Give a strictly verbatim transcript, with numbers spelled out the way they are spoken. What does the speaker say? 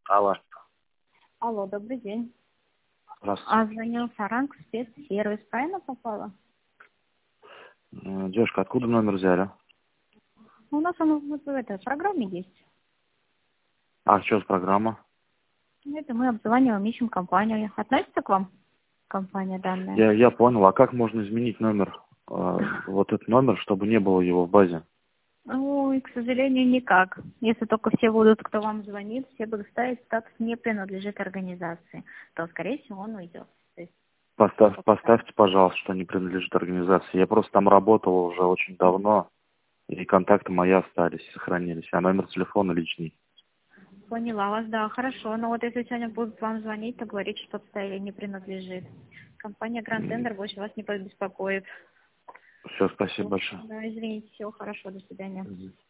Алло. Алло, добрый день. Здравствуйте. А звонил Саранг спецсервис, правильно попала? Э, Девушка, откуда номер взяли? Ну, у нас он вот в этой программе есть. А, что за программа? Это мы обзваниваем, ищем компанию. Относится к вам компания данная? Я, я понял. А как можно изменить номер? Э, вот этот номер, чтобы не было его в базе? Ой, к сожалению, никак. Если только все будут, кто вам звонит, все будут ставить статус «не принадлежит организации», то, скорее всего, он уйдет. То есть, Поставь, только так. поставьте, пожалуйста, что не принадлежит организации. Я просто там работал уже очень давно, и контакты мои остались, сохранились, а номер телефона личный. Поняла вас, да, хорошо. Но вот если сегодня будут вам звонить, то говорить, что стайл не принадлежит. Компания Grand Tender больше вас не побеспокоит. Все, спасибо большое. Да, извините, всего хорошо, до свидания. Мгм.